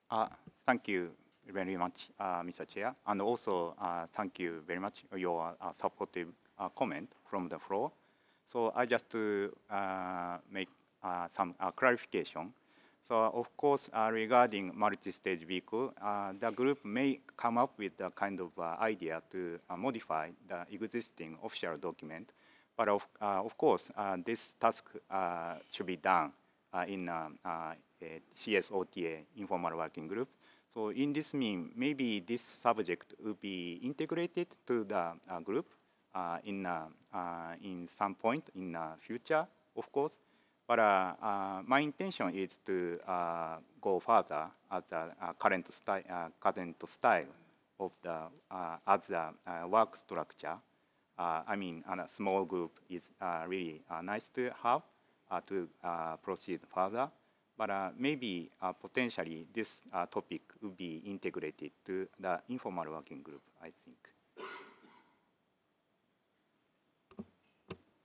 Uh, Thank you very much, Mr. Chair, and also thank you very much for your supportive comment from the floor. So I just to make some clarification. So of course, regarding multi-stage vehicle, the group may come up with a kind of idea to modify the existing official document, but of course, this task should be done in a CSOTA informal working group. So in this mean, maybe this subject will be integrated to the group in some point in future, of course. But my intention is to go further as the current style of the as a work structure. I mean, a small group is really nice to have to proceed further. But maybe potentially this topic would be integrated to the informal working group, I think.